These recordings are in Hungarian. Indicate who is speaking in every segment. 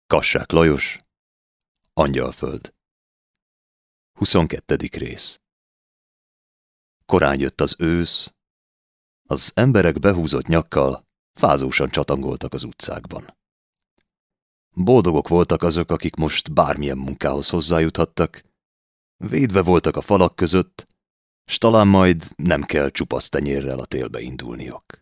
Speaker 1: Kassák Lajos, Angyalföld. 22. rész. Korán jött az ősz, az emberek behúzott nyakkal fázósan csatangoltak az utcákban. Boldogok voltak azok, akik most bármilyen munkához hozzájuthattak, védve voltak a falak között, s talán majd nem kell csupasz tenyérrel a télbe indulniok.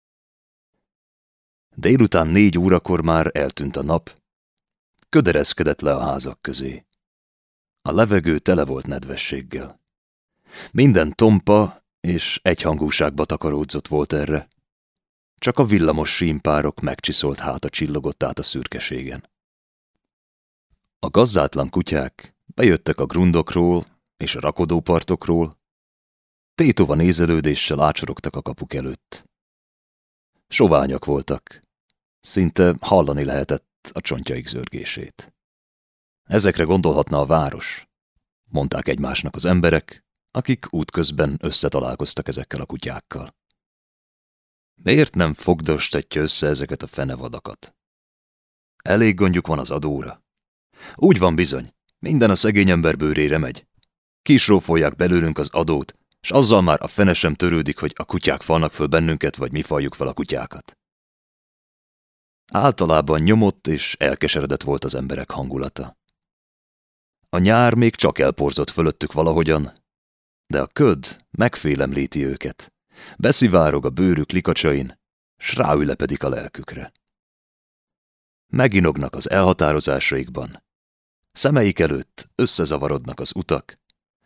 Speaker 1: Délután 4 órakor már eltűnt a nap, ködereszkedett le a házak közé. A levegő tele volt nedvességgel. Minden tompa és egyhangúságba takaródzott volt erre. Csak a villamos símpárok megcsiszolt háta csillogott át a szürkeségen. A gazdátlan kutyák bejöttek a grundokról és a rakodópartokról, tétova nézelődéssel ácsorogtak a kapuk előtt. Soványak voltak, szinte hallani lehetett a csontjaik zörgését. Ezekre gondolhatna a város, mondták egymásnak az emberek, akik útközben összetalálkoztak ezekkel a kutyákkal. Miért nem fogdostatja össze ezeket a fenevadakat? Elég gondjuk van az adóra. Úgy van bizony, minden a szegény ember bőrére megy. Kisrófolják belőlünk az adót, s azzal már a fene sem törődik, hogy a kutyák falnak föl bennünket, vagy mi faljuk fel a kutyákat. Általában nyomott és elkeseredett volt az emberek hangulata. A nyár még csak elporzott fölöttük valahogyan, de a köd megfélemlíti őket, beszivárog a bőrük likacsain, s ráülepedik a lelkükre. Meginognak az elhatározásaikban, szemeik előtt összezavarodnak az utak.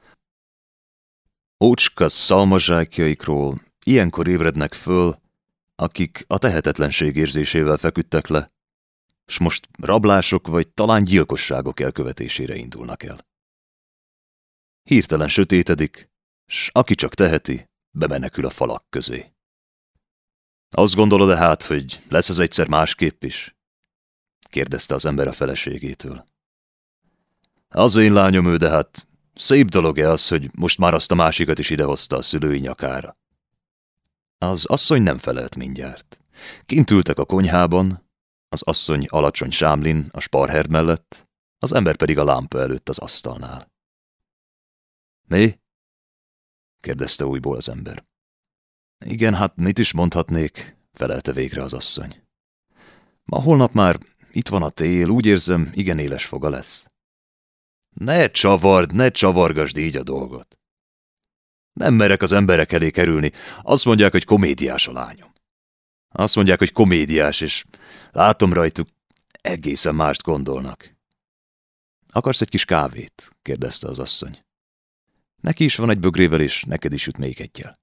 Speaker 1: Ócska szalmazsákjaikról ilyenkor ébrednek föl, akik a tehetetlenség érzésével feküdtek le, s most rablások vagy talán gyilkosságok elkövetésére indulnak el. Hirtelen sötétedik, s aki csak teheti, bemenekül a falak közé. Azt gondolod-e hát, hogy lesz ez egyszer másképp is? Kérdezte az ember a feleségétől. Az én lányom ő, de hát szép dolog-e az, hogy most már azt a másikat is idehozta a szülői nyakára? Az asszony nem felelt mindjárt. Kint ültek a konyhában, az asszony alacsony sámlin a sparherd mellett, az ember pedig a lámpa előtt az asztalnál. Mi? Kérdezte újból az ember. Igen, hát mit is mondhatnék, felelte végre az asszony. Ma holnap már itt van a tél, úgy érzem, igen éles foga lesz. Ne csavard, ne csavargasd így a dolgot. Nem merek az emberek elé kerülni, azt mondják, hogy komédiás a lányom. Azt mondják, hogy komédiás, és látom rajtuk, egészen mást gondolnak. Akarsz egy kis kávét? Kérdezte az asszony. Neki is van egy bögrével, és neked is üt még egyel.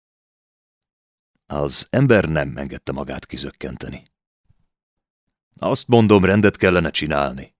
Speaker 1: Az ember nem engedte magát kizökkenteni. Azt mondom, rendet kellene csinálni.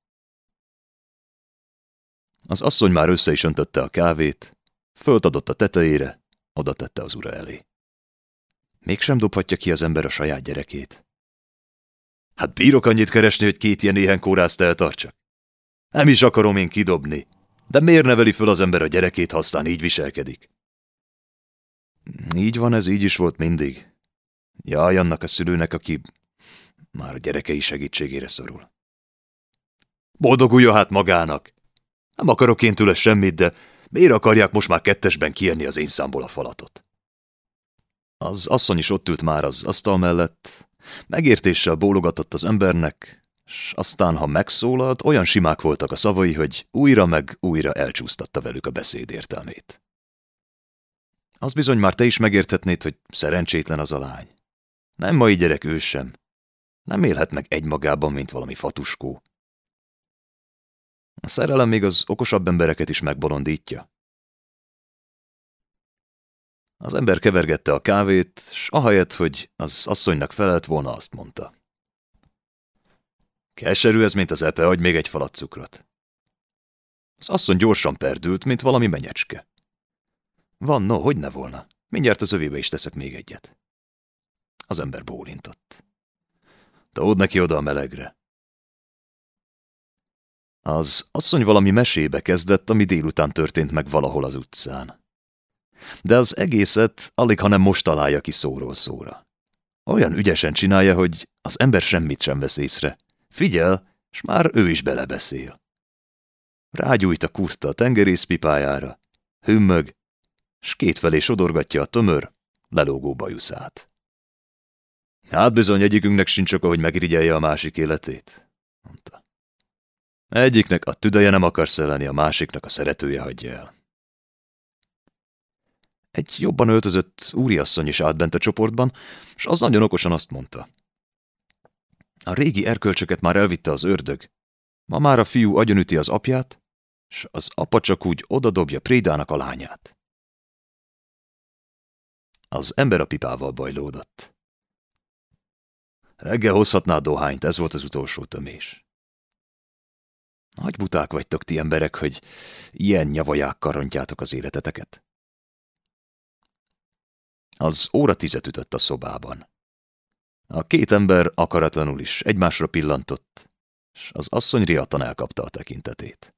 Speaker 1: Az asszony már össze is öntötte a kávét, fölt adott a tetejére, oda tette az ura elé. Mégsem dobhatja ki az ember a saját gyerekét. Hát bírok annyit keresni, hogy 2 ilyen éhen kórászt eltartsak. Nem is akarom én kidobni, de miért neveli föl az ember a gyerekét, ha aztán így viselkedik? Így van, ez így is volt mindig. Jaj, annak a szülőnek, aki már a gyerekei segítségére szorul. Boldogulja hát magának! Nem akarok én tőle semmit, de miért akarják most már 2-esben kienni az én számból a falatot? Az asszony is ott ült már az asztal mellett, megértéssel bólogatott az embernek, s aztán, ha megszólalt, olyan simák voltak a szavai, hogy újra meg újra elcsúsztatta velük a beszéd értelmét. Az bizony már te is megérthetnéd, hogy szerencsétlen az a lány. Nem mai gyerek ő sem. Nem élhet meg egymagában, mint valami fatuskó. A szerelem még az okosabb embereket is megbolondítja. Az ember kevergette a kávét, s ahelyett, hogy az asszonynak felelt volna, azt mondta. Keserű ez, mint az epe, adj még egy falat cukrot. Az asszony gyorsan perdült, mint valami menyecske. Van, no, hogy ne volna. Mindjárt az övébe is teszek még egyet. Az ember bólintott. Tód neki oda a melegre. Az asszony valami mesébe kezdett, ami délután történt meg valahol az utcán. De az egészet alighanem most találja ki szóról szóra. Olyan ügyesen csinálja, hogy az ember semmit sem vesz észre. Figyel, s már ő is belebeszél. Rágyújt a kurta a tengerészpipájára, hümmög, s kétfelé sodorgatja a tömör, lelógó bajuszát. Hát bizony egyikünknek sincs oka, hogy megirigyelje a másik életét, mondta. Egyiknek a tüdeje nem akar szelleni, a másiknak a szeretője hagyja el. Egy jobban öltözött úriasszony is állt bent a csoportban, s az nagyon okosan azt mondta. A régi erkölcsöket már elvitte az ördög. Ma már a fiú agyonüti az apját, s az apa csak úgy odadobja prédának a lányát. Az ember a pipával bajlódott. Reggel hozhatná a dohányt, ez volt az utolsó tömés. Nagy buták vagytok ti emberek, hogy ilyen nyavajákkal rontjátok az életeteket. Az óra 10 ütött a szobában. A két ember akaratlanul is egymásra pillantott, s az asszony riadtan elkapta a tekintetét.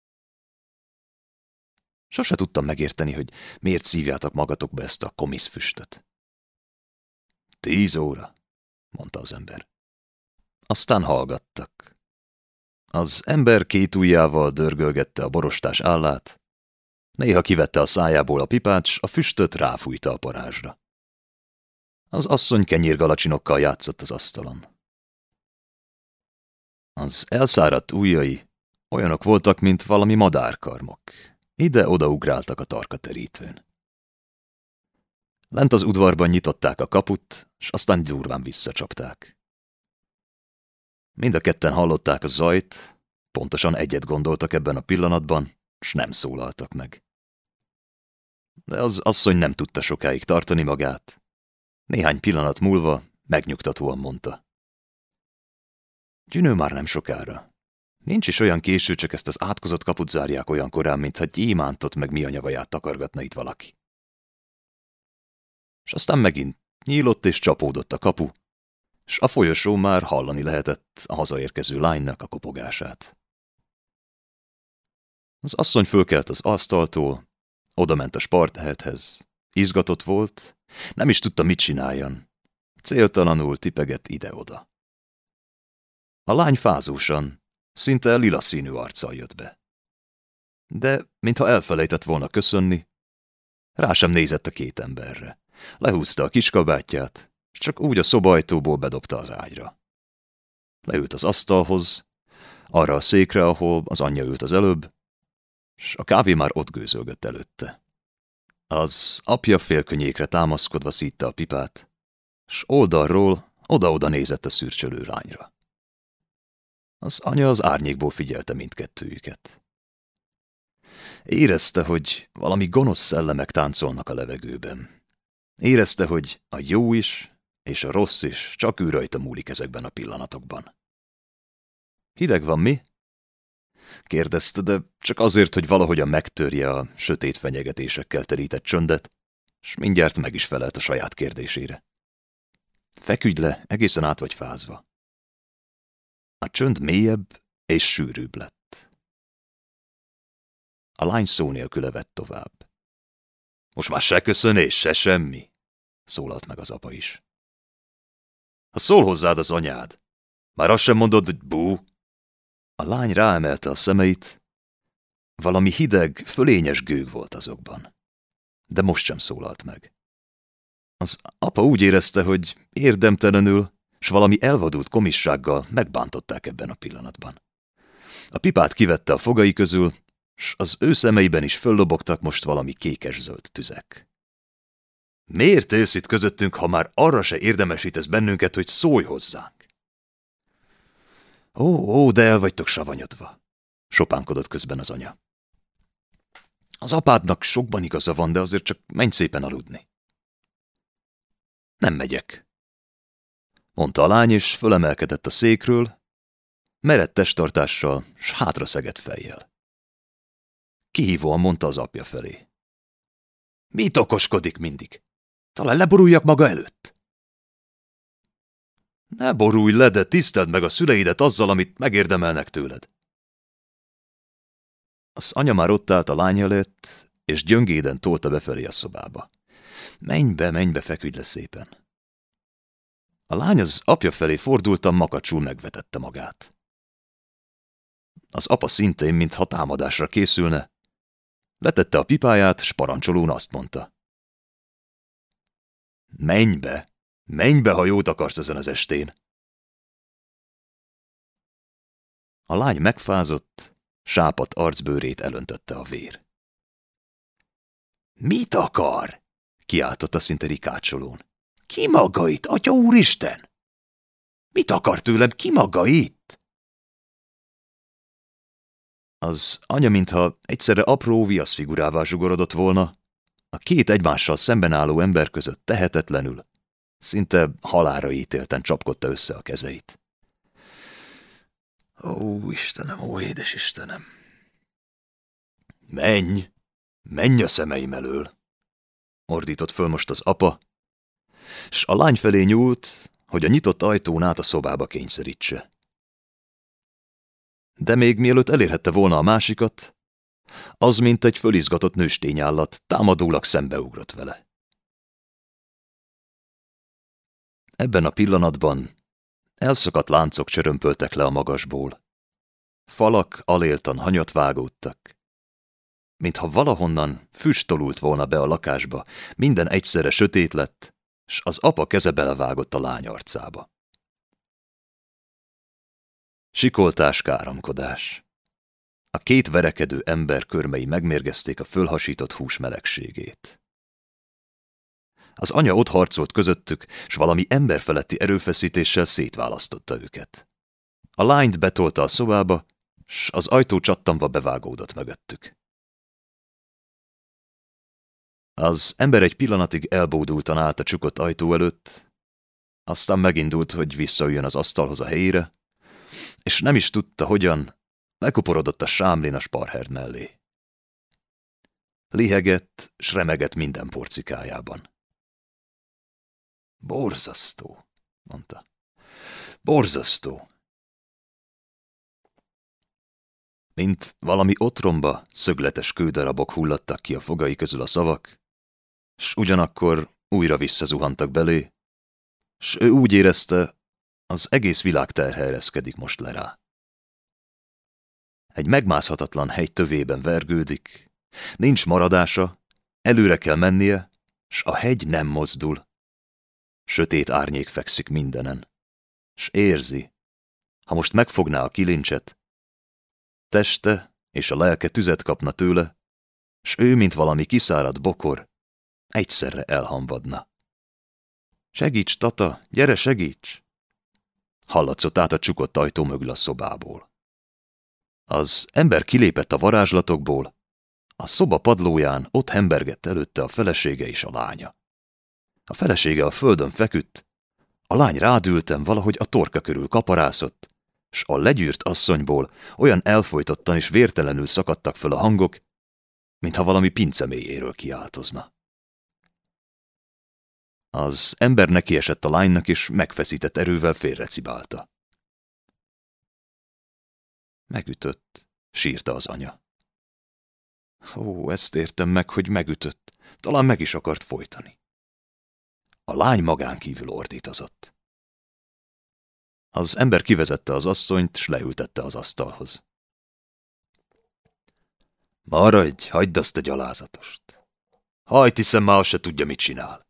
Speaker 1: Sose tudtam megérteni, hogy miért szívjátok magatokba ezt a komiszfüstöt. 10 óra, mondta az ember. Aztán hallgattak. Az ember két ujjával dörgölgette a borostás állát, néha kivette a szájából a pipát, s a füstöt ráfújta a parázsra. Az asszony kenyérgalacsinokkal játszott az asztalon. Az elszáradt ujjai olyanok voltak, mint valami madárkarmok. Ide-oda ugráltak a tarkaterítőn. Lent az udvarban nyitották a kaput, s aztán durván visszacsapták. Mind a ketten hallották a zajt, pontosan egyet gondoltak ebben a pillanatban, s nem szólaltak meg. De az asszony nem tudta sokáig tartani magát. Néhány pillanat múlva megnyugtatóan mondta. Gyünő már nem sokára. Nincs is olyan késő, csak ezt az átkozott kaput zárják olyan korán, mintha gyémántot meg mi anyavaját takargatna itt valaki. És aztán megint nyílott és csapódott a kapu, s a folyosó már hallani lehetett a hazaérkező lánynak a kopogását. Az asszony fölkelt az asztaltól, odament a spartehethez. Izgatott volt, nem is tudta, mit csináljon. Céltalanul tipegett ide-oda. A lány fázósan, szinte lila színű arccal jött be. De, mintha elfelejtett volna köszönni, rá sem nézett a két emberre. Lehúzta a kiskabátját, és csak úgy a szobajtóból bedobta az ágyra. Leült az asztalhoz, arra a székre, ahol az anyja ült az előbb, s a kávé már ott gőzölgött előtte. Az apja félkönnyékre támaszkodva szítta a pipát, s oldalról oda-oda nézett a szürcsölő lányra. Az anya az árnyékból figyelte mindkettőjüket. Érezte, hogy valami gonosz szellemek táncolnak a levegőben. Érezte, hogy a jó is és a rossz is csak ő rajta múlik ezekben a pillanatokban. Hideg van, mi? Kérdezte, de csak azért, hogy valahogyan megtörje a sötét fenyegetésekkel terített csöndet, s mindjárt meg is felelt a saját kérdésére. Feküdj le, egészen át vagy fázva. A csönd mélyebb és sűrűbb lett. A lány szó nélkül evett tovább. Most már se köszönés, se semmi, szólalt meg az apa is. Ha szól hozzád az anyád, már azt sem mondod, hogy bú. A lány ráemelte a szemeit, valami hideg, fölényes gőg volt azokban. De most sem szólalt meg. Az apa úgy érezte, hogy érdemtelenül, s valami elvadult komissággal megbántották ebben a pillanatban. A pipát kivette a fogai közül, s az ő szemeiben is föllobogtak most valami kékes-zöld tüzek. Miért élsz itt közöttünk, ha már arra se érdemesítesz bennünket, hogy szólj hozzánk? Ó, de el vagytok savanyodva, sopánkodott közben az anya. Az apádnak sokban igaza van, de azért csak menj szépen aludni. Nem megyek, mondta a lány, és fölemelkedett a székről, merett testtartással, s hátra szegett fejjel. Kihívóan mondta az apja felé. Mit okoskodik mindig? Talán leboruljak maga előtt? Ne borulj le, de tiszteld meg a szüleidet azzal, amit megérdemelnek tőled. Az anya már ott állt a lány előtt, és gyöngéden tolta befelé a szobába. Menj be, feküdj le szépen. A lány az apja felé fordultan makacsul megvetette magát. Az apa szintén, mintha támadásra készülne. Letette a pipáját, s parancsolón azt mondta. Menj be, ha jót akarsz ezen az estén. A lány megfázott, sápadt arcbőrét elöntötte a vér. Mit akar? Kiáltotta szinte rikácsolón. Ki maga itt, atya úristen? Mit akar tőlem, ki maga itt? Az anya, mintha egyszerre apró viaszfigurává zsugorodott volna, a két egymással szemben álló ember között tehetetlenül, szinte halálra ítélten csapkodta össze a kezeit. Ó, Istenem, ó, édes Istenem! Menj a szemeim elől! Ordított föl most az apa, s a lány felé nyúlt, hogy a nyitott ajtón át a szobába kényszerítse. De még mielőtt elérhette volna a másikat, az, mint egy fölizgatott nőstényállat, támadólag szembeugrott vele. Ebben a pillanatban elszakadt láncok csörömpöltek le a magasból. Falak aléltan hanyat vágódtak. Mintha valahonnan füst tolult volna be a lakásba, minden egyszerre sötét lett, s az apa keze belevágott a lány arcába. Sikoltás, káromkodás. A két verekedő ember körmei megmérgezték a fölhasított hús melegségét. Az anya ott harcolt közöttük, s valami emberfeletti erőfeszítéssel szétválasztotta őket. A lányt betolta a szobába, s az ajtó csattanva bevágódott mögöttük. Az ember egy pillanatig elbódultan állt a csukott ajtó előtt, aztán megindult, hogy visszaüljön az asztalhoz a helyére, és nem is tudta, hogyan, lekuporodott a sámlin a sparherd mellé. Lihegett, s remegett minden porcikájában. Borzasztó, mondta. Borzasztó. Mint valami otromba, szögletes kődarabok hullattak ki a fogai közül a szavak, s ugyanakkor újra visszazuhantak belé, s ő úgy érezte, az egész világ terhe ereszkedik most le rá. Egy megmászhatatlan hegy tövében vergődik, nincs maradása, előre kell mennie, s a hegy nem mozdul. Sötét árnyék fekszik mindenen, s érzi, ha most megfogná a kilincset, teste és a lelke tüzet kapna tőle, s ő, mint valami kiszáradt bokor, egyszerre elhamvadna. Segíts, tata, gyere, segíts! Hallatszott át a csukott ajtó mögül a szobából. Az ember kilépett a varázslatokból, a szoba padlóján ott hembergett előtte a felesége és a lánya. A felesége a földön feküdt, a lány rádülten valahogy a torka körül kaparászott, s a legyűrt asszonyból olyan elfojtottan és vértelenül szakadtak föl a hangok, mintha valami pince mélyéről kiáltozna. Az ember nekiesett a lánynak, és megfeszített erővel félrecibálta. Megütött, sírta az anya. Ó, ezt értem meg, hogy megütött, talán meg is akart folytani. A lány magán kívül ordítozott. Az ember kivezette az asszonyt, s leültette az asztalhoz. Maradj, hagyd azt a gyalázatost. Hajt, hiszen már azt se tudja, mit csinál.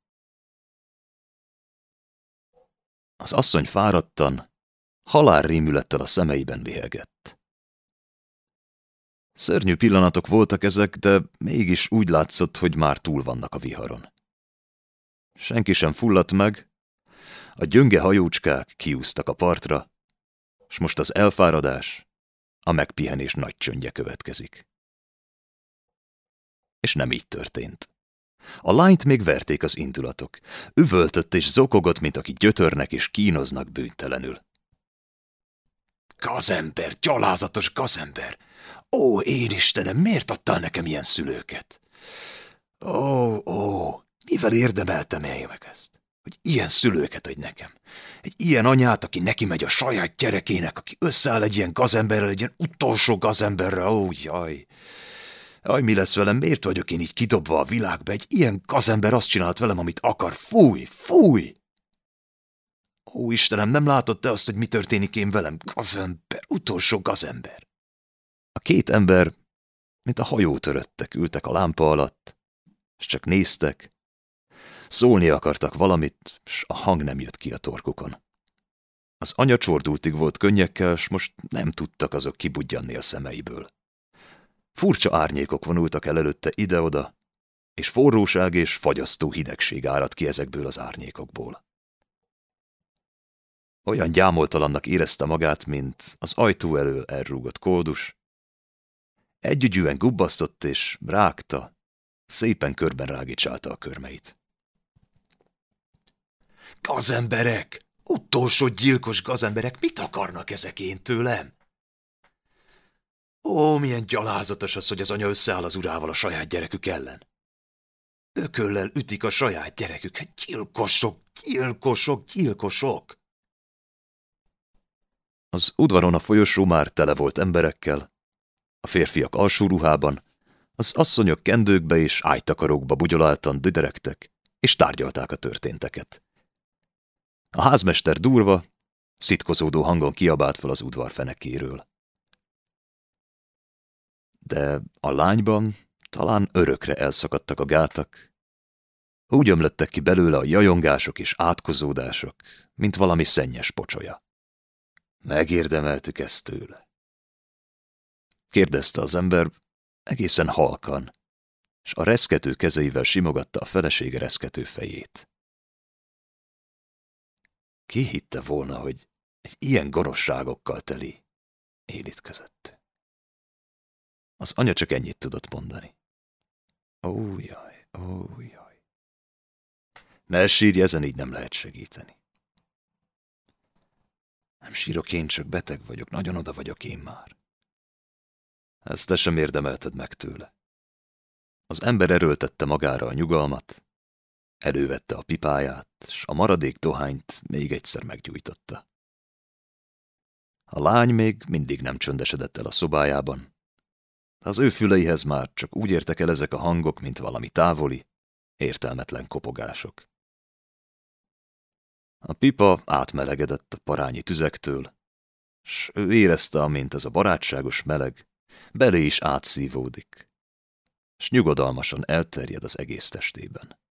Speaker 1: Az asszony fáradtan, halálrémülettel a szemeiben lihegett. Szörnyű pillanatok voltak ezek, de mégis úgy látszott, hogy már túl vannak a viharon. Senki sem fulladt meg, a gyönge hajócskák kiúztak a partra, s most az elfáradás, a megpihenés nagy csöndje következik. És nem így történt. A lányt még verték az indulatok. Üvöltött és zokogott, mint aki gyötörnek és kínoznak bűntelenül. Gazember, gyalázatos gazember! Ó, én Istenem, miért adtál nekem ilyen szülőket? Ó, mivel érdemeltem én meg ezt? Hogy ilyen szülőket adj nekem. Egy ilyen anyát, aki neki megy a saját gyerekének, aki összeáll egy ilyen gazemberrel, egy ilyen utolsó gazemberrel. Ó, jaj! Jaj, mi lesz velem? Miért vagyok én így kidobva a világba? Egy ilyen gazember azt csinált velem, amit akar. Fúj! Fúj! Ó, Istenem, nem látod te azt, hogy mi történik én velem? Gazember, utolsó gazember. A két ember, mint a hajótöröttek, ültek a lámpa alatt, és csak néztek. Szólni akartak valamit, s a hang nem jött ki a torkukon. Az anya csordultig volt könnyekkel, s most nem tudtak azok kibudjanni a szemeiből. Furcsa árnyékok vonultak el előtte ide-oda, és forróság és fagyasztó hidegség árad ki ezekből az árnyékokból. Olyan gyámoltalannak érezte magát, mint az ajtó elől elrúgott koldus. Együgyűen gubbasztott és rágta, szépen körben rágicsálta a körmeit. Gazemberek! Utolsó gyilkos gazemberek! Mit akarnak ezek én tőlem? Ó, milyen gyalázatos az, hogy az anya összeáll az urával a saját gyerekük ellen. Ököllel ütik a saját gyereküket. Gyilkosok, gyilkosok, gyilkosok! Az udvaron a folyosó már tele volt emberekkel, a férfiak alsó ruhában, az asszonyok kendőkbe és ágytakarókba bugyoláltan düderegtek, és tárgyalták a történteket. A házmester durva, szitkozódó hangon kiabált fel az udvar fenekéről. De a lányban talán örökre elszakadtak a gátak. Úgy ömlöttek ki belőle a jajongások és átkozódások, mint valami szennyes pocsolya. Megérdemeltük ezt tőle? Kérdezte az ember egészen halkan, s a reszkető kezeivel simogatta a felesége reszkető fejét. Ki hitte volna, hogy egy ilyen gonoszságokkal teli élit között? Az anya csak ennyit tudott mondani. Ó, jaj, ó, jaj. Ne sírj, ezen így nem lehet segíteni. Nem sírok én, csak beteg vagyok, nagyon oda vagyok én már. Ezt te sem érdemelted meg tőle. Az ember erőltette magára a nyugalmat, elővette a pipáját, s a maradék dohányt még egyszer meggyújtotta. A lány még mindig nem csöndesedett el a szobájában. Az ő füleihez már csak úgy értek el ezek a hangok, mint valami távoli, értelmetlen kopogások. A pipa átmelegedett a parányi tüzektől, s ő érezte, amint ez a barátságos meleg belé is átszívódik, s nyugodalmasan elterjed az egész testében.